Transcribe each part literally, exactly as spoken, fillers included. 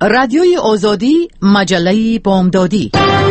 رادیوی آزادی، مجله بامدادی.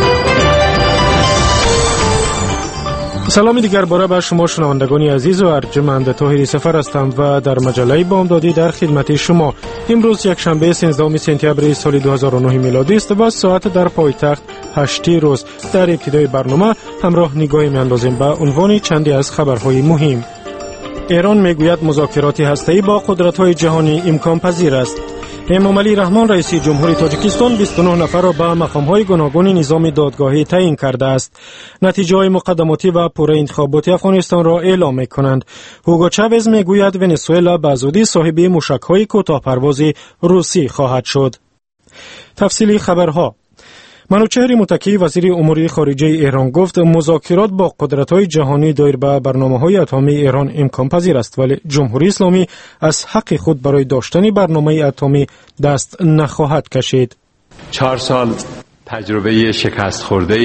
سلامی دیگر باره بر شما شنوندگان عزیز و ارجمند. طاهری سفر هستم و در مجله بامدادی در خدمت شما. امروز یک شنبه سیزدهم سپتامبر سال دو هزار و نه میلادی است و ساعت در پایتخت هشت روز. در ابتدای برنامه همراه نگاهی می‌اندازیم به عنوان چندی از خبرهای مهم. ایران میگوید مذاکرات هسته‌ای با قدرت‌های جهانی امکان پذیر است. امامعلی رحمان رئیس جمهوری تاجیکستان بیست و نه نفر را به مقام‌های گوناگون نظام دادگاهی تعیین کرده است. نتیجه‌های مقدماتی و پوره انتخابات افغانستان را اعلام می‌کنند. هوگو چاوز میگوید ونزوئلا به زودی صاحب موشک‌های کوتاه‌پرواز روسی خواهد شد. تفصیلی خبرها. منوچهر متکی وزیر امور خارجه ایران گفت مذاکرات با قدرت‌های جهانی دایر به برنامه‌های اتمی ایران امکان پذیر است، ولی جمهوری اسلامی از حق خود برای داشتن برنامه اتمی دست نخواهد کشید. چهار سال تجربه شکست خورده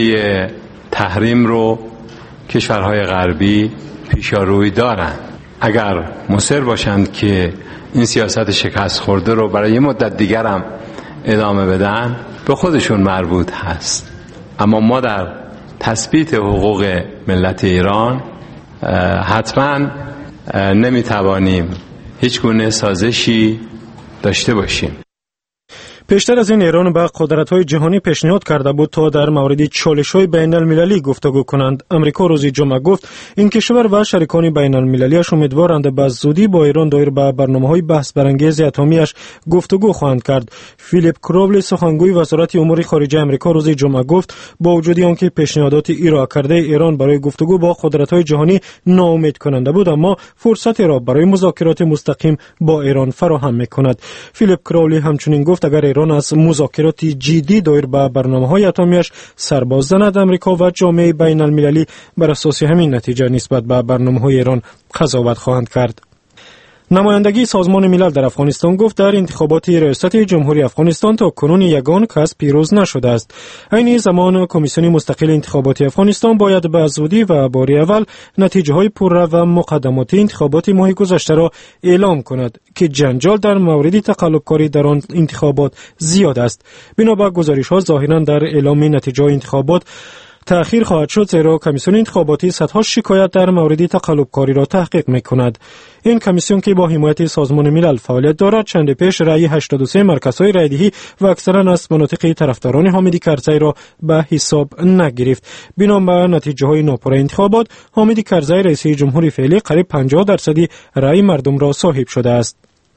تحریم رو کشورهای غربی پیشاروی دارند. اگر مصر باشند که این سیاست شکست خورده رو برای مدت دیگر هم ادامه بدن، به خودشون مربوط هست. اما ما در تثبیت حقوق ملت ایران حتما نمیتوانیم هیچ گونه سازشی داشته باشیم. پیشتر از این ایران به قدرت‌های جهانی پیشنهاد کرده بود تا در مورد چالش‌های بین‌المللی گفتگو کنند. امریکا روز جمعه گفت این کشور و شریکان بین‌المللی‌اش امیدوارند به زودی با ایران دایر به برنامه‌های بحث برانگیز اتمی‌اش گفتگو خواهند کرد. فیلیپ کرولی سخنگوی وزارت امور خارجه امریکا روز جمعه گفت با وجود آنکه پیشنهادات ارائه کرده ایران برای گفتگو با قدرت‌های جهانی ناامید کننده بود، اما فرصت را برای مذاکرات مستقیم با ایران فراهم می‌کند. فیلیپ کرولی همچنین گفت اگر ایران از مذاکرات جدی دایر به برنامه‌های اتمی‌اش سرباز زند، امریکا و جامعه بین‌المللی بر اساس همین نتیجه نسبت به برنامه‌های ایران قضاوت خواهند کرد. نمایندگی سازمان ملل در افغانستان گفت در انتخابات ریاست جمهوری افغانستان تا کنون یگان کس پیروز نشده است. این زمان کمیسیون مستقل انتخابات افغانستان باید به زودی و بار اول نتیجه های پررو و مقدماتی انتخابات ماه گذشته را اعلام کند که جنجال در مورد تقلبکاری در آن انتخابات زیاد است. بنابر گزارش‌ها ظاهراً در اعلام نتیجه انتخابات تأخیر خواهد شد، زیرا کمیسیون انتخاباتی صدها شکایت در مورد تقلبکاری را تحقیق می‌کند. این کمیسیون که با حمایت سازمان ملل فعالیت دارد، چند پیش رأی هشتاد و سه مرکزهای رأیدهی و اکثرا از مناطق طرفداران حامد کرزی را به حساب نگرفت. بنا به نتیجه‌های ناپوره انتخابات، حامد کرزی رئیس جمهوری فعلی قریب پنجاه درصدی رأی مردم را صاحب شده است.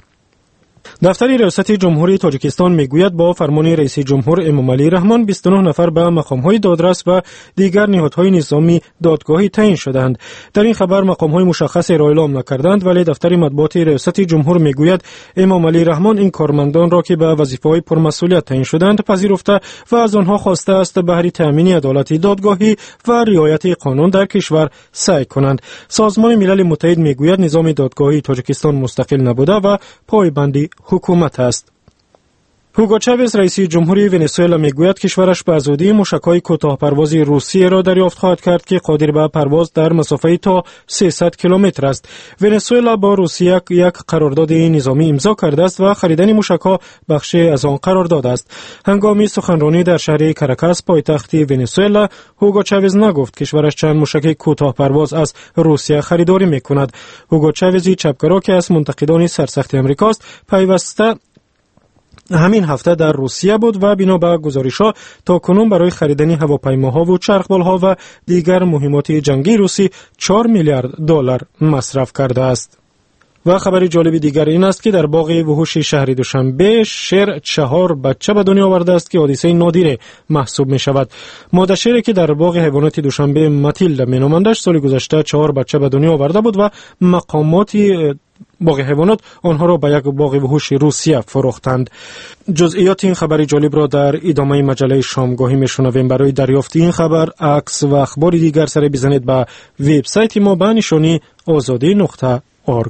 دفتر ریاست جمهوری تاجیکستان میگوید با فرمان رئیس جمهور امامعلی رحمان بیست و نه نفر به مقام‌های دادرس و دیگر نهادهای نظامی دادگاهی تعیین شدند. در این خبر مقام‌های مشخص را اعلام نکردند، ولی دفتر مطبوعات ریاست جمهور میگوید امامعلی رحمان این کارمندان را که به وظیفه‌های پرمسئولیت تعیین شدند پذیرفته و از آنها خواسته است بهر تأمین عدالت دادگاهی و رعایت قانون در کشور سعی کنند. سازمان ملل متحد میگوید نظام دادگاهی تاجیکستان مستقل نبوده و پایبند حکومت است. هوگو چاوز رئیس جمهوری ونزوئلا میگوید کشورش به زودی موشک‌های کوتاه‌پرواز روسیه را دریافت خواهد کرد که قادر به پرواز در مسافه تا سیصد کیلومتر است. ونزوئلا با روسیه یک قرارداد نظامی امضا کرده است و خریدن موشک‌ها بخشی از آن قرارداد است. هنگام سخنرانی در شهر کاراکاس پایتخت ونزوئلا، هوگو چاوز نگفت کشورش چند موشک کوتاه‌پرواز از روسیه خریداری می‌کند. هوگو چاوز چپگرا که از منتقدان سرسخت آمریکاست، پیوسته همین هفته در روسیه بود و بنا به گزارش‌ها تا کنون برای خریدن هواپیماها و چرخبال‌ها و دیگر مهمات جنگی روسی چهار میلیارد دلار مصرف کرده است. و خبر جالب دیگر این است که در باغ وحوش شهر دوشنبه شیر چهار بچه به دنیا آورده است که حادثه نادیر محسوب می شود. ماده شیری که در باغ حیوانات دوشنبه ماتیلدا می نامندش سال گذشته چهار بچه به دنیا آورده بود و مقامات باغ حیوانات آنها را به یک باغ وحوش روسیه فروختند. جزئیات این خبر جالب را در ادامه مجله شامگاهی میشنویم. برای دریافت این خبر، عکس و اخبار دیگر سر بزنید به وبسایت ما به نشانی آزادی نقطه اورگ.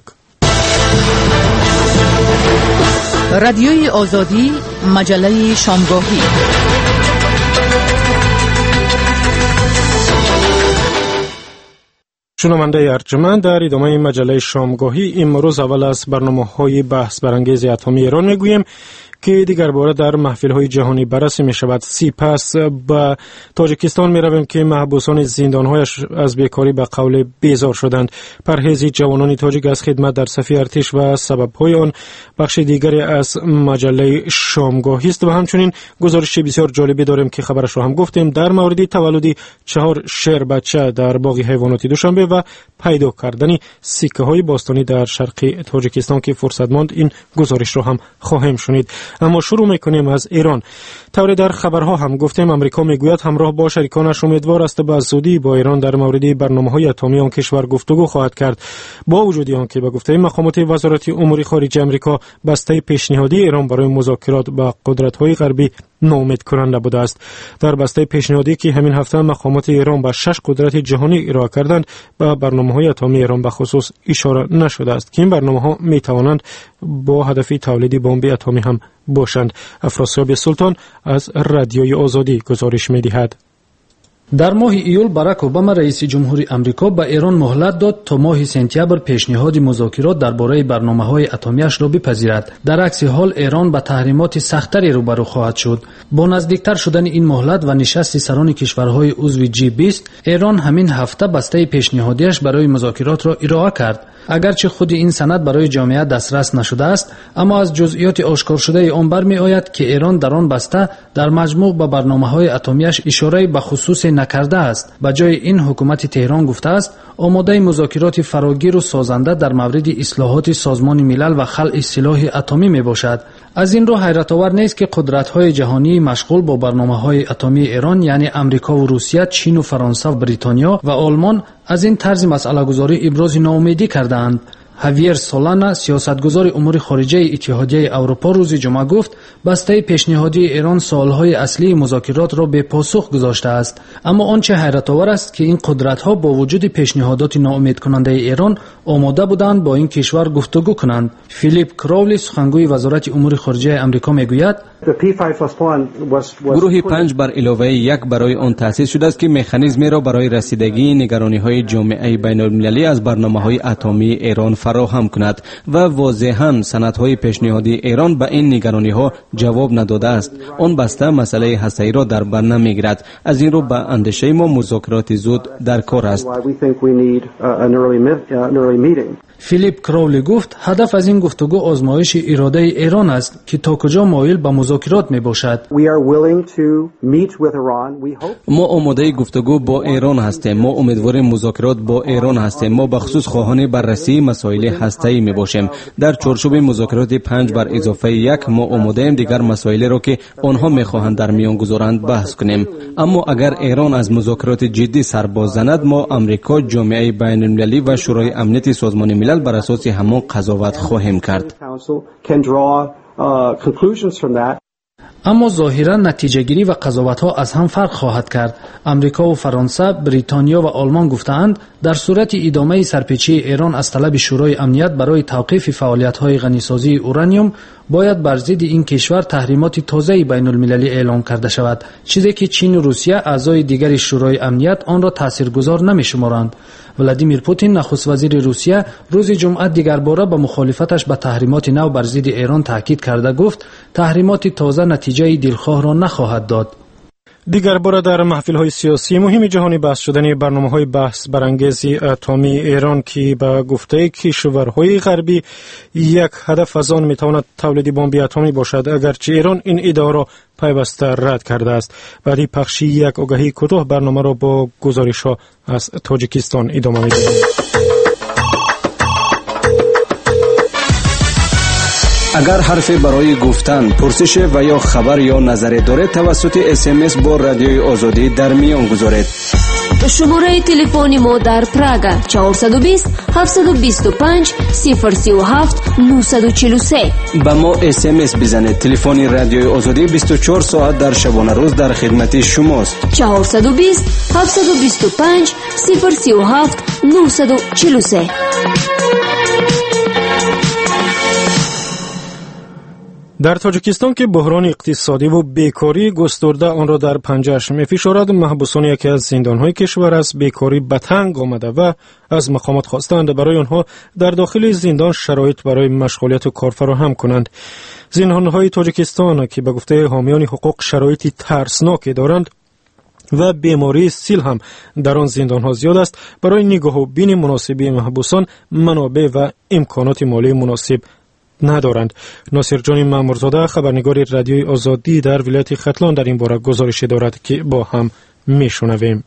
رادیوی آزادی، مجله شامگاهی. شنونده ارجمند، در ادامه مجله شامگاهی امروز اول از برنامه‌های بحث برانگیز اتمی ایران میگوییم که دیگر باره در محفل‌های جهانی بررسی می‌شود. سپس به تاجیکستان می‌رویم که محبوسان زندان‌هایش از بیکاری به قول بیزار شدند. پرهیز جوانان تاجیک از خدمت در صف ارتش و سبب‌های آن بخش دیگری از مجله شامگاهی است و همچنین گزارش بسیار جالبی داریم که خبرش را هم گفتیم در مورد تولد چهار شیر بچه در باغ حیوانات دوشنبه و پیدا کردن سکه‌های باستانی در شرق تاجیکستان که فرصت ماند این گزارش را هم خواهیم شنید. اما شروع می‌کنیم از ایران. طوری در خبرها هم گفتیم آمریکا میگوید همراه با شریکانش امیدوار است به زودی با ایران در مورد برنامه‌های اتمی آن کشور گفتگو خواهد کرد. با وجود آنکه به گفته مقامات وزارت امور خارجه آمریکا بسته پیشنهادی ایران برای مذاکرات با قدرت‌های غربی ناامید کننده بوده است. در بسته پیشنهادی که همین هفته مقامات ایران با شش قدرت جهانی ارائه کردند به برنامه‌های اتمی ایران به خصوص اشاره نشده است که این برنامه‌ها می‌توانند با هدف تولید بمب اتمی هم باشند. افراسیاب سلطان از رادیوی آزادی گزارش می‌دهد. در ماه ایول باراک اوباما رئیس جمهوری آمریکا به ایران مهلت داد تا ماه سپتامبر پیشنهاد مذاکرات درباره برنامه‌های اتمیش را بپذیرد. در عکس حال ایران با تحریمات سخت‌تری روبرو خواهد شد. با نزدیکتر شدن این مهلت و نشست سران کشورهای عضو جی بیست، ایران همین هفته بسته پیشنهادیش برای مذاکرات را ارائه کرد. اگرچه خود این سند برای جامعه دسترس نشده است، اما از جزئیات آشکار شده آن برمی آید که ایران در آن بسته در مجموع به برنامه‌های اتمیش اشاره به خصوص نکرده است. به جای این حکومت تهران گفته است آماده مذاکرات فراگیر و سازنده در مورد اصلاحات سازمان ملل و خلع سلاح اتمی می باشد. از این رو حیرت آور نیست که قدرت‌های جهانی مشغول با برنامه‌های اتمی ایران یعنی امریکا و روسیه، چین و فرانسه و بریتانیا و آلمان از این طرز مسئله‌گذاری ابراز ناامیدی کردند. هاویر سولانا سیاستگزار امور خارجه اتحادیه اروپا روز جمعه گفت بسته پیشنهادی ایران سوالهای اصلی مذاکرات را به پاسخ گذاشته است. اما آنچه حیرت آور است که این قدرت‌ها با وجود پیشنهادات ناامید کننده ایران آماده بودند با این کشور گفتگو کنند. فیلیپ کراولی سخنگوی وزارت امور خارجه آمریکا میگوید گروه پنج بر علاوه یک برای آن تأسیس شده است که مکانیزمی را برای رسیدگی نگرانی‌های جامعه بین‌المللی از برنامه‌های اتمی ایران فراهم کند و واضحاً سندهای پیشنهادی ایران به این نگرانی‌ها جواب نداده است. آن بسته مسئله هسته‌ای را در بر نمی‌گیرد. از این رو به اندیشه ما مذاکرات زود در کار است. فیلیپ کراولی گفت هدف از این گفتگو آزمایش اراده ایران است که تا کجا مایل به مذاکرات می باشد. ما آماده گفتگو با ایران هستیم. ما امیدوار مذاکرات با ایران هستیم. ما به خصوص خواهان بررسی مسائل هسته‌ای می باشیم. در چارچوب مذاکرات پنج بر اضافه یک ما آماده ایم دیگر مسائلی را که آنها می خواهند در میان گذارند بحث کنیم. اما اگر ایران از مذاکرات جدی سر باز زند ما آمریکا، جامعه بین‌المللی و شورای امنیت سازمان ملل بر اساس همان قضاوت خواهیم کرد. اما ظاهرا نتیجه گیری و قضاوت ها از هم فرق خواهد کرد. امریکا و فرانسه، بریتانیا و آلمان گفتند در صورت ادامه سرپیچی ایران از طلب شورای امنیت برای توقیف فعالیت های غنیسازی اورانیوم باید بر ضد این کشور تحریمات تازه بین المللی اعلام کرده شود، چیزی که چین و روسیه اعضای دیگر شورای امنیت آن را تاثیرگذار نمی‌شمارند. ولادیمیر پوتین نخست وزیر روسیه روز جمعه دیگر باره با مخالفتش به تحریمات نو بر ضد ایران تاکید کرده گفت تحریمات تازه نتیجه دلخواه را نخواهد داد. دیگر باره در محفل‌های سیاسی مهم جهانی بحث شدن برنامه‌های بحث برانگیز اتمی ایران که به گفته کشورهای غربی یک هدف از آن می‌تواند تولید بمب اتمی باشد، اگرچه ایران این ادعا را پیوسته رد کرده است. بعد پخش یک آگهی کوتاه برنامه را با گزارش‌ها از تاجیکستان ادامه می‌دهیم. اگر حرفی برای گفتن، پرسش و یا خبر یا نظری دارید توسط اس ام اس با رادیوی آزادی در میان گذارید. شماره تلفنی ما در پراگ چهارصد و بیست هفتصد و بیست و پنج صفر سی و هفت نهصد و چهل و سه. با ما اس ام اس بزنید. تلفن رادیوی آزادی بیست و چهار ساعت در شبانه روز در خدمت شماست. چهارصد و بیست هفتصد و بیست و پنج صفر سی و هفت نهصد و چهل و سه. در تاجیکستان که بحران اقتصادی و بیکاری گسترده آن را در پنجه‌اش می‌فشارد، محبوسان یکی از زندان‌های کشور از بیکاری به تنگ آمده و از مقامات خواستند برای آنها در داخل زندان شرایط برای مشغولیت و کار فراهم کنند. زندانهای تاجیکستان که به گفته حامیان حقوق شرایطی ترسناکی دارند و بیماری سیل هم در آن زندانها زیاد است، برای نگاه و بین مناسبی محبوسان منابع و امکانات مالی مناسب ندارند. ناصر جان مامورزاده، خبرنگار رادیوی آزادی در ولایت ختلان، در این باره گزارشی دارد که با هم میشنویم.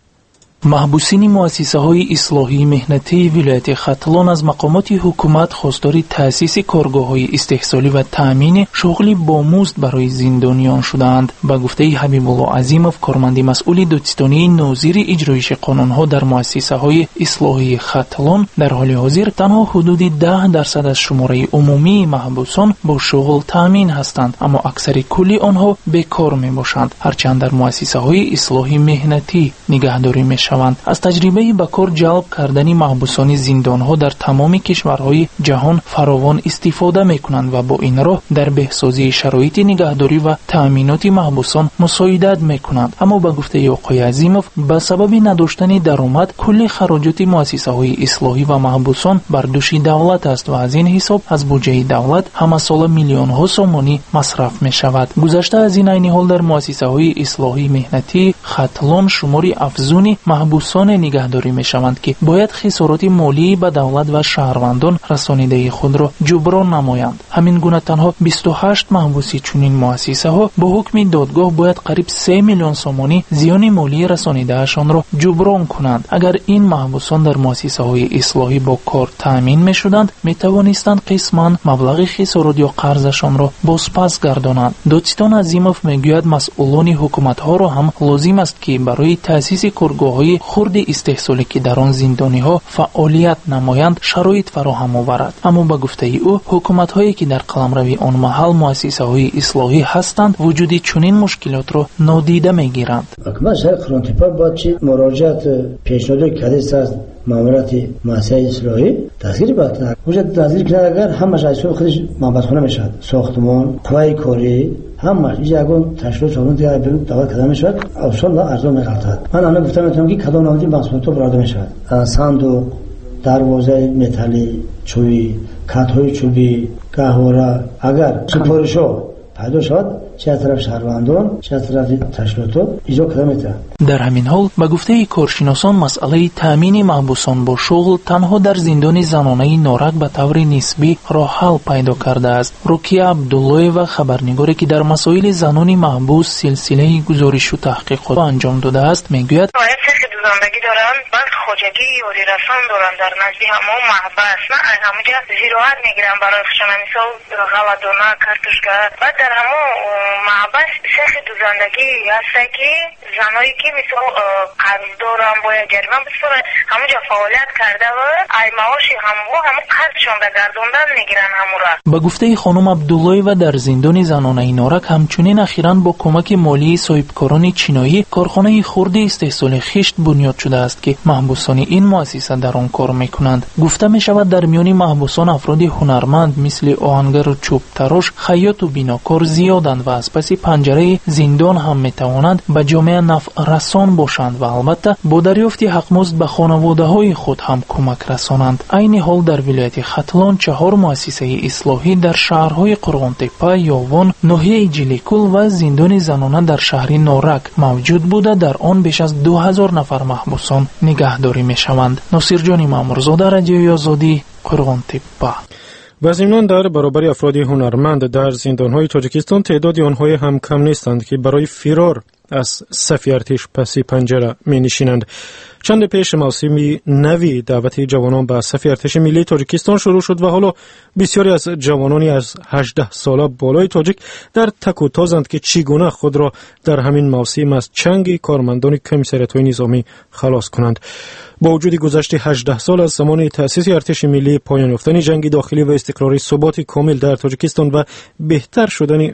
محبوسین مؤسسه های اصلاحی مهنتی ولایت ختلان از مقامات حکومت خواستار تأسیس کارگاه های استحصالی و تأمین شغلی با مزد برای زندانیان شدند. با گفته حبیب الله عظیموف، کارمند مسئول دادستانی ناظر اجرایش قانون ها در مؤسسه های اصلاحی ختلان، در حال حاضر تنها حدود ده درصد از شماره عمومی محبوسان با شغل تأمین هستند، اما اکثر کلی آنها بیکار می باشند، هرچند در مؤسسه های اصلاحی مهنتی نگهداری می شوند. از تجربه به کار جلب کردن محبوسان زندانها در تمام کشورهای جهان فراوان استفاده میکنند و با این راه در بهسازی شرایط نگهداری و تأمینات محبوسان مساعدت میکنند. اما به گفته آقای عظیموف، به سبب نداشتن درآمد کل خراجات مؤسسه های اصلاحی و محبوسان بر دوش دولت است و از این حساب از بودجه دولت همه سال میلیون ها سومانی مصرف می شود. گذشته از این عین حال در مؤسسه های اصلاحی مهنتی ختلان شماری افزونی محبوسان نگهداری می شوند که باید خسارات مالی به دولت و شهروندان رسانیده خود را جبران نمایند. همین گونه تنها بیست و هشت محبوسی چنین مؤسسه ها با حکم دادگاه باید قریب سه میلیون سومانی زیان مالی رسانیده اشان را جبران کنند. اگر این محبوسان در مؤسسه های اصلاحی با کار تامین می شدند، می توانستند قسما مبلغ خسارات یا قرضشان را بازپس گردانند. دادستان عظیموف می گوید مسئولان حکومت ها را هم لازم است که برای تأسیس کارگاه های خرد استحصالی که در آن زندانی ها فعالیت نمایند شرایط فراهم آورد. اما به گفته او، حکومت هایی که در قلمرو آن محل مؤسسه های اصلاحی هستند وجود چنین مشکلات را نادیده میگیرند. حکومت شهر قرانتیپا باید چی مراجعت پیشنهاد کدیس از مامورات مؤسسه اصلاحی دستگیر باید وجود دستگیر کنه. اگر همه جایسو خودش محبتخانه میشد، ساختمان، قوای کاری، همه چیز اگه تشریح چون دیگه برود دعوت کردن میشود، افسون و ارزان می‌گردد. من الان گفتم میتونم که کدام نامزی بحث تو برآورده میشود. صندوق، دروازه متالی، چوبی، کات‌های چوبی، گهواره، اگر سفارشو پیدا شد، چه طرف شهروندان، چه طرف تشکیلات ایجا کردن. در همین حال به گفته کارشناسان، مسئله تامین محبوسان با شغل تنها در زندان زنانه نارک به طور نسبی راه حل پیدا کرده است. رکیه عبدالله و خبرنگاری که در مسائل زنان محبوس سلسله گزارش و تحقیقات انجام داده است میگوید زندگی دارن، بعد خوجگی یاری رسان دارن در نزدی همه محبس، نه همونجا زیراحت میگیرن برای خشنه مثال غلادونه، کارتوشکا. بعد در همه محبس سخت دوزندگی هست که زنایی که مثال قرض دارن باید جریمه بسپارن، همونجا فعالیت کرده و ای معاشی همو همو قرضشون به گردوندن میگیرن همو را. به گفته خانم عبدالله و در زندان زنانه نارک همچنین اخیراً با کمک مالی صاحبکاران چینایی کارخانه خرد استحصال خشت بنیاد شده است که محبوسان این مؤسسه در آن کار میکنند. گفته می شود در میان محبوسان افراد هنرمند مثل آهنگر و چوب تراش، خیاط و بیناکار زیادند و از پس پنجره زندان هم می توانند به جامعه نفع رسان باشند و البته با دریافت حقمزد به خانواده های خود هم کمک رسانند. عین حال در ولایت ختلان چهار مؤسسه اصلاحی در شهرهای قرغنتپه، یاوان، ناحیه جلیکل و زندان زنانه در شهر نارک موجود بوده. در آن بیش از دو هزار نفر محبوسان نگهداری می شوند. ناصر جان مامورزاده، رادیوی آزادی، قرغنتپه. و ضمناً در برابر افراد هنرمند در زندانهای تاجیکستان تعداد آنها هم کم نیستند که برای فرار از صف ارتش پس پنجره می نشینند. چند پیش موسمی نوی دعوت جوانان به صف ارتش ملی تاجیکستان شروع شد و حالا بسیاری از جوانانی از هجده ساله بالای تاجیک در تک و تازند که چگونه خود را در همین موسم از چنگ کارمندان کمیساریات‌های نظامی خلاص کنند. با وجود گذشت هجده سال از زمان تأسیس ارتش ملی، پایان یافتن جنگ داخلی و استقرار ثبات کامل در تاجیکستان و بهتر شدن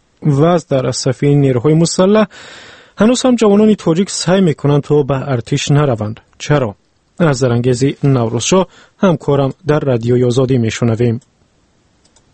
وضع در صف نیروهای مسلح، هنوز هم جوانان تاجیک سعی میکنند تا به ارتش نروند. چرا؟ از درانگیز نوروزشاه همکارم در رادیوی آزادی میشنویم.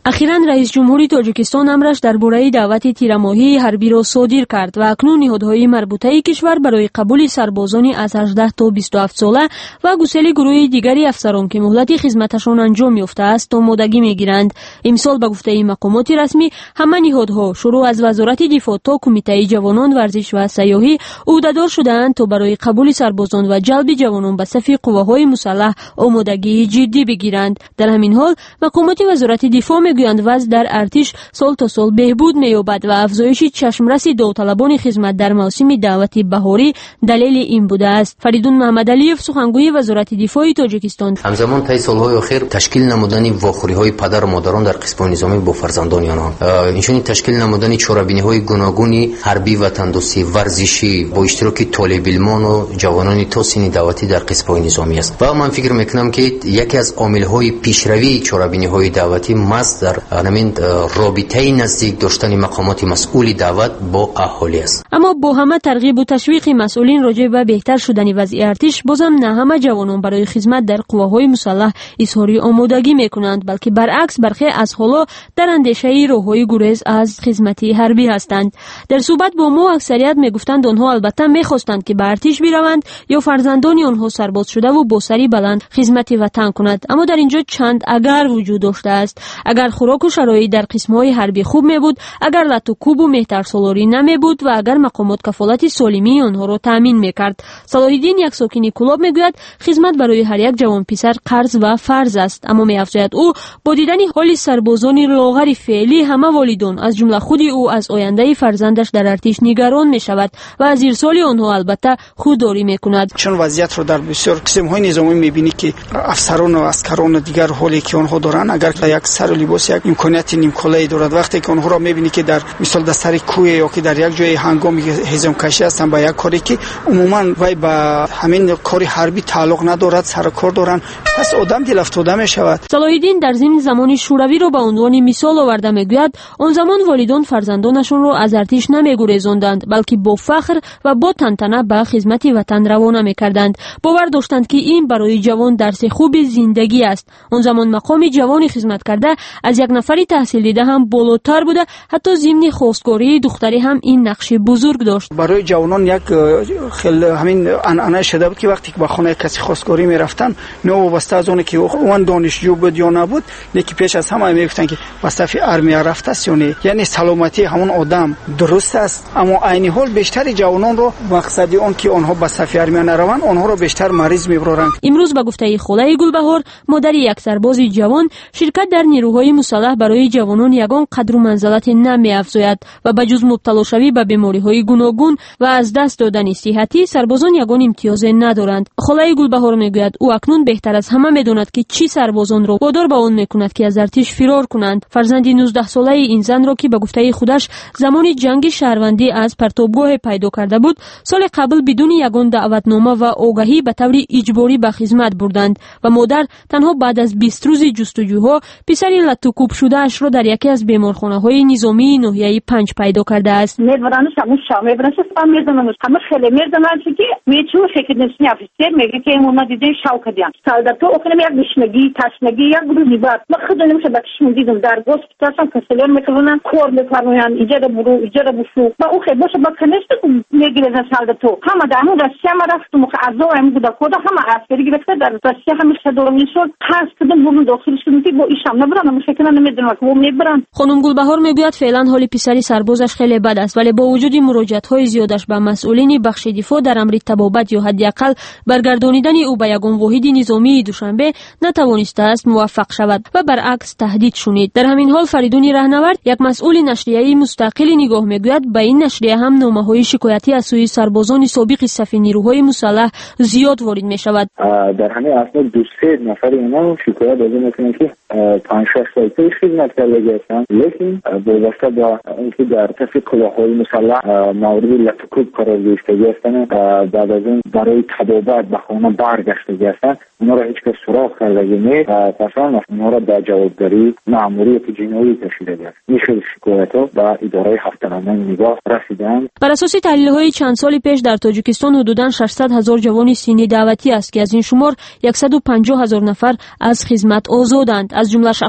اخیراً رئیس جمهوری تاجیکستان امرش درباره دعوت تیرماهی حربی را صادر کرد و اکنون نهادهای مربوطه کشور برای قبول سربازانی از هجده تا بیست و هفت ساله و گسیل گروه دیگری افسران که مهلت خدمتشان انجام یافته است آمادگی میگیرند. امسال به گفته مقامات رسمی همه نهادها شروع از وزارت دفاع تا کمیته جوانان ورزش و سیاحی عهدهدار شدهاند تا برای قبول سربازان و جلب جوانان به صف قواهای مسلح آمادگی جدی بگیرند. در همین حال مقامات وزارت دفاع میگویند وضع در ارتش سال تا سال بهبود می‌یابد و افزایش چشمرس داوطلبان خدمت در موسم دعوت بهاری دلیل این بوده است. فریدون محمدعلیف سخنگوی وزارت دفاع تاجیکستان: همزمان طی سالهای اخیر تشکیل نمودن واخوری‌های پدر و مادران در قسمت نظامی با فرزندان آنها، اینچنین تشکیل نمودن چورابینی‌های گوناگونی حربی و تندرستی ورزشی با اشتراک طالب علمان و جوانان تا سن دعوتی در قسمت نظامی است. و من فکر می‌کنم که یکی از عامل‌های پیشروی چورابینی‌های دعوتی ماست در همین رابطه نزدیک داشتن مقامات مسئول دعوت با اهالی است. اما با همه ترغیب و تشویق مسئولین راجع به بهتر شدن وضع ارتش، بازم نه همه جوانان برای خدمت در قواهای مسلح اظهار آمادگی میکنند، بلکه برعکس برخی از حالا در اندیشه راههای گریز از خدمت حربی هستند. در صحبت با ما اکثریت میگفتند آنها البته میخواستند که به ارتش بروند یا فرزندان آنها سرباز شده و با سری بلند خدمت وطن کند. اما در اینجا چند اگر وجود داشته است. اگر خوراک و شرایط در قسمت‌های حربی خوب می بود، اگر لط و کوب و مهتر سالاری نمی بود و اگر مقامات کفالت سالمی آنها را تامین میکرد. صلاح‌الدین یک ساکن کلاب میگوید خدمت برای هر یک جوان پسر قرض و فرض است. اما می‌افزاید او با دیدن حال سربازان لاغر فعلی همه والدان از جمله خود او از آینده فرزندش در ارتش نگران میشود و از ارسال آنها البته خودداری میکند. چون وضعیت رو در بسیار قسم‌های نظامی می‌بینی که افسران و عسکران دیگر حالی که آنها دارند، اگر یک سر و لباس یک امکانیت نیم کله‌ای دارد، وقتی که آنها را می‌بینی که در مثال در سر کوه یا که در یک جای هنگامی هیزم کشی هستند با یک کاری که عموما وای با همین کار حربی تعلق ندارد، سر کار دارند، پس آدم دل افتاده می‌شود. صلاح‌الدین در ضمن زمان شوروی رو به عنوان مثال آورده میگوید آن زمان والدان فرزندانشون رو از ارتش نمیگریزاندند، بلکه با فخر و با تنتنه به خدمت وطن روانه میکردند. باور داشتند که این برای جوان درس خوب زندگی است. آن زمان مقام جوان خدمت کرده از یک نفری تحصیل دیده هم بالاتر بوده، حتی ضمن خواستگاری دختری هم این نقش بزرگ داشت. برای جوانان یک خیلی همین عنعنه شده بود که وقتی که به خانه کسی خواستگاری میرفتن، نه وابسته از اون که اون دانشجو بود یا نبود، یکی پیش از همه میگفتن که به صف ارمیا رفته است یا نه، یعنی سلامتی همون آدم درست است. اما عین حال بیشتر جوانان رو مقصد اون که آنها به صف ارمیا نروند، آنها رو بیشتر مریض میبرند. امروز به گفته خاله گلبهار، مادر یک سرباز جوان، شرکت در نیروهای مسلح برای جوانان یگان قدر و منزلت نمی‌افزاید و بجز مبتلا شوی به بیماری‌های گوناگون و از دست دادن صحتی، سربازان یگان امتیاز ندارند. خاله گلبهار میگوید او اکنون بهتر از همه میداند که چی سربازان را وادار به آن میکند که از ارتش فرار کنند. فرزند نوزده ساله این زن را که به گفته خودش زمان جنگ شهروندی از پرتابگاه پیدا کرده بود، سال قبل بدون یگان دعوتنامه و آگاهی به طور اجباری به خدمت بردند و مادر تنها بعد از بیست روز جستجوها پسری لط و کوب شده اش را در یکی از بیمارخانه‌های نظامی ناحیه پنج پیدا کرده است. می‌برنش همون شام می‌برنش فهم می‌دونم همه خیلی می‌دونن که میچو فکر نشنی افسر میگه که اونا دیدن شوکه دیان سالدتو اخنم یک بشنگی تشنگی یک گروهی بعد ما خودم نمیشه بکشم دیدم در هسپتالشان کسلر میکنن کور میفرمایند ایجاد برو ایجاد بشو با او خیلی باشه با کنشت میگیره سالدتو همه در همون رشته ما رفتم که ارزو هم بوده کدا همه عسکری گرفته در رشته همیشه دور میشد خاص کدوم برون داخلش که با ایشام نبرن مشکل نمیدونم که اون میبرن. خانم گلبهار میگوید فعلا حال پسری سربازش خیلی بد است، ولی با وجود مراجعت‌های زیادش به مسئولین بخش دفاع در امر تبابت یا حداقل برگردانیدن او به یگان واحد نظامی دوشنبه نتوانسته است موفق شود و برعکس تهدید شنید. در همین حال فریدون رهنورد، یک مسئول نشریه‌ای مستقل نگاه میگوید به این نشریه هم نامه‌های شکایتی از سوی سربازان سابق صف نیروهای مسلح زیاد وارد می‌شود. در همین اصل دو سه نفر اینا شکایت داده میکنن که پنج شش سال پیش خدمت کرده هستند، لیکن وابسته با اینکه در صف کلاه‌های مسلح مورد لطکوب قرار گرفته هستند، بعد از این برای تبابت به خانه برگشته هستند، اونا را هیچ کس سراغ کرده نیست و پسان اونا را به جوابداری مأموریت جنایی کشیده است. این شکل شکایت‌ها به اداره هفته‌نامه نگاه رسیدند. بر اساس تحلیل‌های چند سال پیش در تاجیکستان حدوداً ششصد هزار جوان سنی دعوتی است که از این شمار صد و پنجاه هزار نفر از خدمت آزادند، از جمله شخصانی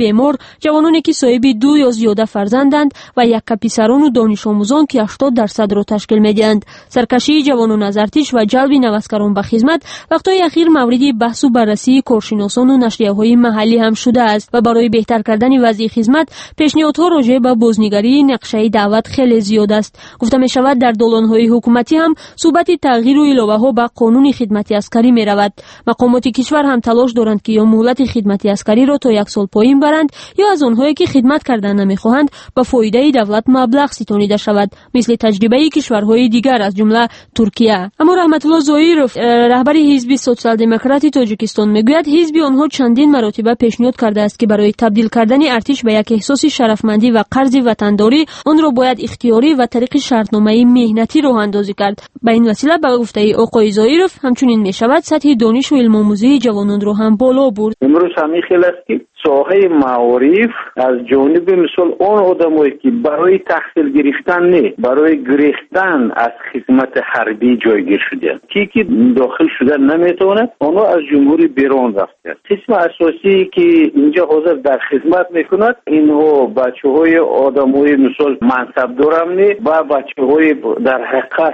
معمار، جوانانی که صاحب دو یا زیاده فرزندند و یک پسران و دانش آموزان که هشتاد درصد را تشکیل می‌دهند. سرکشی جوانان از ارتش و جلب نوسکران به خدمت وقت‌های اخیر مورد بحث و بررسی کارشناسان و نشریه‌های محلی هم شده است و برای بهتر کردن وضع خدمت پیشنهادها راجع به بازنگری نقشه دعوت خیلی زیاد است. گفته می شود در دالان‌های حکومتی هم صحبت تغییر و علاوه‌ها به قانون خدمت عسکری می رود. مقامات کشور هم تلاش دارند که یا مهلت خدمت عسکری را تا یک سال پایین برند یا از آنهایی که خدمت کردن نمی‌خواهند به فایده دولت مبلغ ستانیده شود، مثل تجربه کشورهای دیگر از جمله ترکیه. اما رحمت الله ظاهرов رهبر حزب سوسیال دموکرات تاجیکستان میگوید حزب آنها چندین مرتبه پیشنهاد کرده است که برای تبدیل کردن ارتش به یک احساس شرفمندی و قرض وطنداری آن را باید اختیاری و طریق شرطنامه مهنتی راه اندازی کرد. به این وسیله به گفته آقای ظاهرов همچنین میشود سطح دانش و علم آموزی جوانان را هم بالا برد. امروز همین خیلی است که ساحه معارف از جانب مثل اون آدمایی که برای تحصیل گرفتن نه برای گریختن از خدمت حربی جایگیر شده کی که داخل شده نمیتونه اونو از جمهوری بیرون رفته. قسم اساسی که اینجا حاضر در خدمت میکند اینها بچهای آدمای مثل منصب دارم نه و بچهای در حقیقت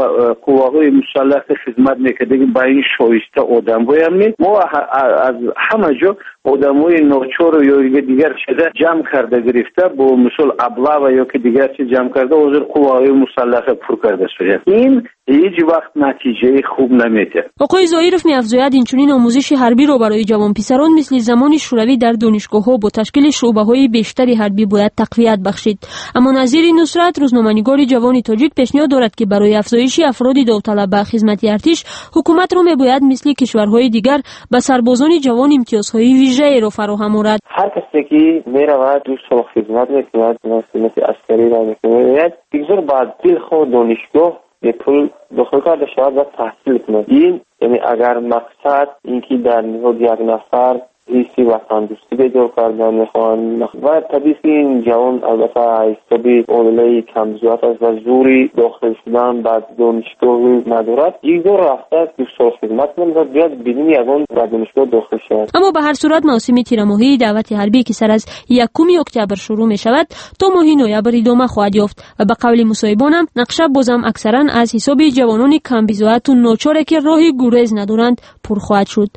قواهای مسلح خدمت میکنه با این شایسته آدمای هم نه. ما از همه جا آدمای ناچار یا دیگر شده جمع کرده گرفته با مثل ابلا و یا که دیگر چیز جمع کرده حاضر قواهای مسلح پر کرده شده. این هیچ وقت نتیجه خوب نمیده. آقای ظاهرов می‌افزاید اینچنین آموزش حربی را برای جوان پسران مثل زمان شوروی در دانشگاه‌ها با تشکیل شعبه‌های بیشتری حربی باید تقویت بخشید. اما نظیر نصرت روزنامه‌نگار جوان تاجیک پیشنهاد دارد که برای افزایش افراد داوطلب به خدمت ارتش حکومت را می‌باید مثل کشورهای دیگر به سربازان جوان امتیازهای ویژه‌ای را فراهم آورد. هر کسی که می‌رود دو سال خدمت می‌کند مثل عسکری را می‌کند دیگر بعد دل خود دانشگاه به پول دخل کرده شود و تحصیل کند. این یعنی اگر مقصد اینکه در نهاد یک نفر حسی وطن دوستی بیدار کردن میخوان و طبیعی این جوان البته حسابی اولای کمزورت است و زوری داخل شدن بعد دانشگاه ندارد دیگر رفته دو سال خدمت کنند و بیاد بدون یگان و دانشگاه داخل شود. اما به هر صورت موسم تیر ماهی دعوت حربی که سر از یکم اکتبر شروع می شود تا ماه نوامبر ادامه خواهد یافت و به قول مصاحبانم نقشه بازم اکثرا از حساب جوانان کم بضاعت و ناچار که راه گریز ندارند پر خواهد شد.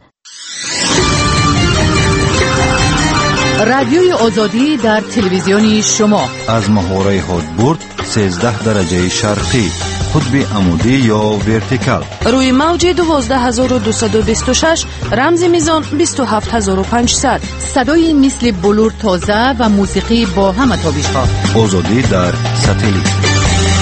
رادیوی آزادی در تلویزیون شما از محوره هادبورد سیزده درجه شرقی قطب عمودی یا ورتیکال روی موج دوازده هزار و دویست و بیست و شش رمز میزان بیست و هفت هزار و پانصد صدای مثل بلور تازه و موسیقی با همه تابش‌ها. آزادی در ساتلیت.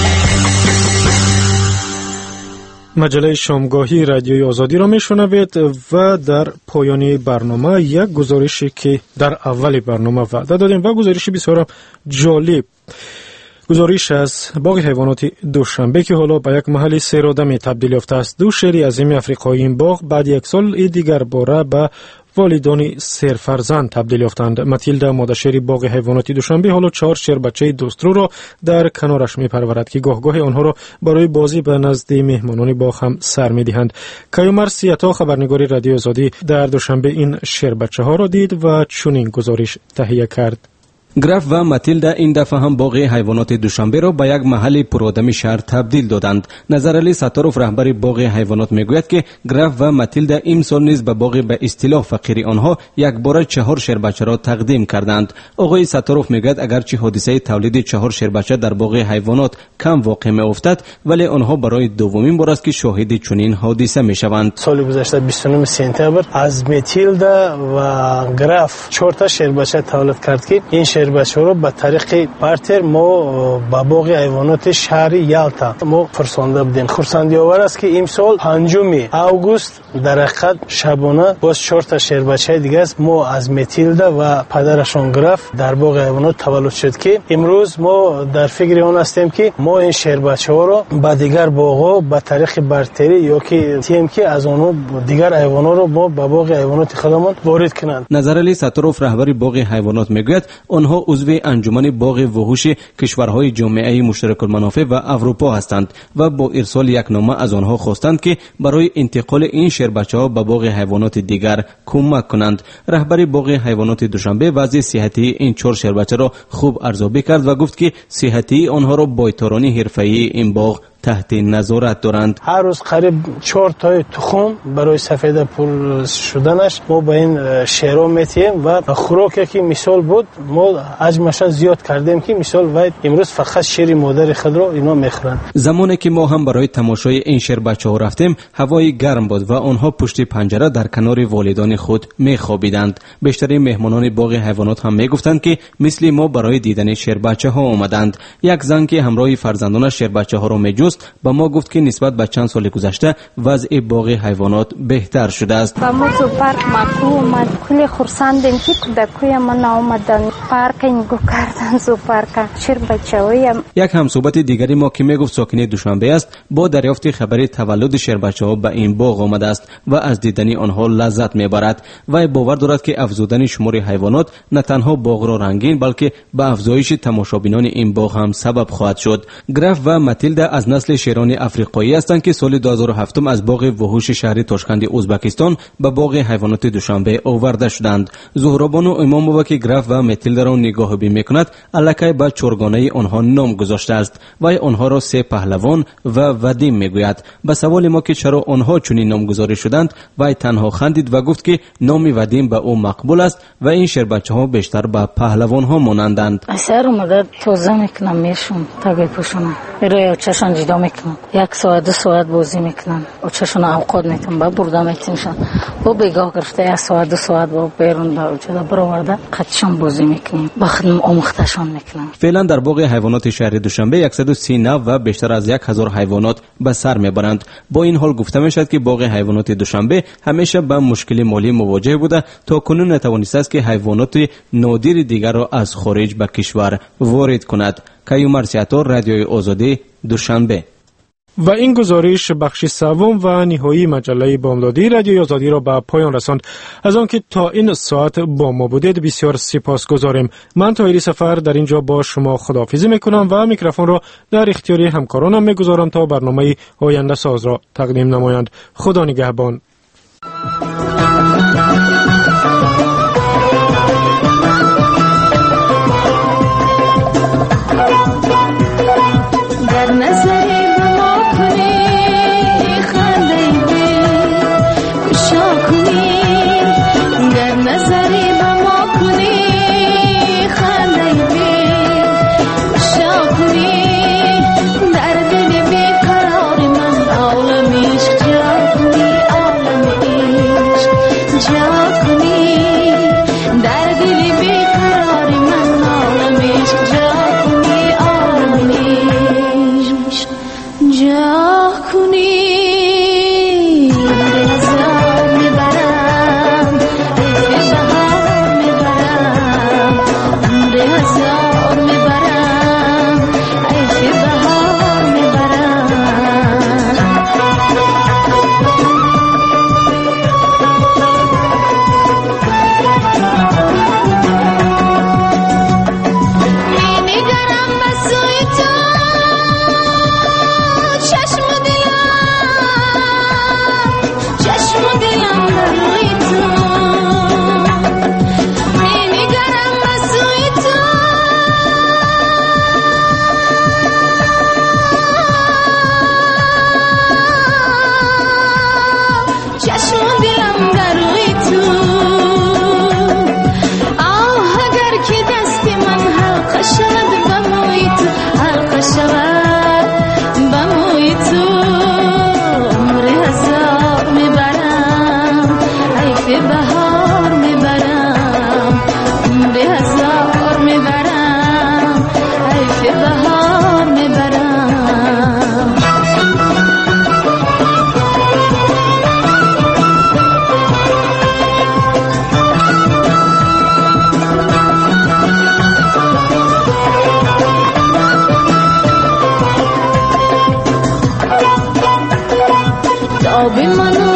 مجله شامگاهی رادیوی آزادی را میشنوید و در پایان برنامه یک گزارشی که در اول برنامه وعده دادیم و گزارشی بسیار جالب، گزارش از باغ حیوانات دوشنبه که حالا به یک محل سیرآدمی تبدیل یافته است. دو شیر عظیم افریقایی این باغ بعد یک سال دیگر باره به والدان سرفرزند تبدیل یافتند. ماتیلدا ماده شیر باغ حیوانات دوشنبه حالا چهار شیر بچه دوسترو را در کنارش میپرورد که گاه گاه آنها را برای بازی به نزد مهمانان باغ هم سر میدهند. کیومر سیاتا خبرنگار رادیو آزادی در دوشنبه این شیر بچه ها را دید و چنین گزارش تهیه کرد. گراف و ماتیلدا این دفعه هم باغ حیوانات دوشنبه را به یک محل پرآدمی شهر تبدیل دادند. نظرعلی ستاروف رهبر باغ حیوانات میگوید که گراف و ماتیلدا امسال نیز به باغ به اصطلاح فقیری آنها یک بار چهار شیر بچه را تقدیم کردند. آقای ستاروف میگوید اگرچه حادثه تولید چهار شیر بچه در باغ حیوانات کم واقع میافتد ولی آنها برای دومین بار است که شاهد چنین حادثه میشوند. سال گذشته بیست و نه سپتامبر از ماتیلدا و گراف چهار تا شیر بچه تولید کرد که این شیر بچه رو به طریق بارتر ما با باغ حیوانات شهر یالتا ما فرستاده بودیم. خرسندی آور است که امسال پنجم آگوست در حقیقت شبانه باز چهار تا شیر بچه دیگه است ما از ماتیلدا و پدرشون گراف در باغ حیوانات تولد شد که امروز ما در فکر آن هستیم که ما این شیر بچه ها رو با دیگر باغ به طریق بارتری یا که تیم که از اونها دیگر حیوانات رو ما به باغ حیوانات خودمون وارد کنند. نظرعلی ستاروف رهبر باغ حیوانات میگوید آنها آنها عضو انجمن باغ وحوش کشورهای جامعه مشترک المنافع و اروپا هستند و با ارسال یک نامه از آنها خواستند که برای انتقال این شیربچه‌ها به باغ حیوانات دیگر کمک کنند. رهبر باغ حیوانات دوشنبه وضع صحتی این چهار شیربچه را خوب ارزیابی کرد و گفت که صحتی آنها را بایتارانی حرفه‌ای این باغ تحت نظارت دارند. هر روز قریب چهار تا تخم برای سفیده پر شدنش ما با این شیرها میتیم و خوراکی که مثال بود ما حجمش زیاد کردیم که مثال وای امروز فقط شیر مادر خود را اینا میخورند. زمانی که ما هم برای تماشای این شیر بچه‌ها رفتیم هوای گرم بود و آنها پشت پنجره در کنار والدان خود میخوابیدند. بیشتر مهمانان باغ حیوانات هم میگفتند که مثل ما برای دیدن شیر بچه‌ها آمدند. یک زن که همراه فرزندانش شیر بچه‌ها را میجوست با ما گفت که نسبت به چند سال گذشته وضع باغ حیوانات بهتر شده است. با ما زو پارک ماکو اومد کلی خورسندیم که کودکوی من آمدن پارک اینگو کردن زو پارک شیر بچه‌هایم. یک همصحبت دیگری ما که میگفت ساکن دوشنبه است با دریافت خبر تولد شیر بچه‌ها به این باغ آمده است و از دیدن آنها لذت میبرد و باور دارد که افزودن شمار حیوانات نه تنها باغ را رنگین بلکه به افزایش تماشابینان این باغ هم سبب خواهد شد. گراف و ماتیلدا از نسل شیران افریقایی هستند که سال دو هزار و هفت از باغ وحوش شهر تاشکند ازبکستان به باغ حیوانات دوشنبه آورده شدند. زهرابانو امامووا که گراف و ماتیلدا را نگاه بین میکند الکی به چرگانه آنها نام گذاشته است و آنها را سه پهلوان و ودیم میگوید. به سوال ما که چرا آنها چنین نامگذاری شدند وی تنها خندید و گفت که نام ودیم به او مقبول است و این شیربچه‌ها بیشتر به پهلوان ها مانندند. اثر اومده توزه میکنم میشون تا بپوشونم روی چشان جدا میکنم یک ساعت دو ساعت بازی میکنن و چشان اوقات میتونم با برده میتونشان با بگاه گرفته یک ساعت دو ساعت با بیرون دا چدا برآورده قطشان بازی میکنیم با خودم آموختشان میکنم. فعلا در باغ حیوانات شهر دوشنبه صد و سی نو و بیشتر از یک هزار حیوانات به سر میبرند. با این حال گفته میشد که باغ حیوانات دوشنبه همیشه با مشکل مالی مواجه بوده تا کنون نتوانسته است که حیوانات نادر دیگر را از خارج به کشور وارد کند. کیومرث سیاتور، رادیوی آزادی، دوشنبه. و این گزارش بخش سوم و نهایی مجله بامدادی رادیوی آزادی را به پایان رساند. از آنکه تا این ساعت با ما بودید بسیار سپاسگزاریم. من طاهری سفر در اینجا با شما خداحافظی میکنم و میکروفون را در اختیار همکارانم میگذارم تا برنامه آینده ساز را تقدیم نمایند. خدا نگهبان. آب من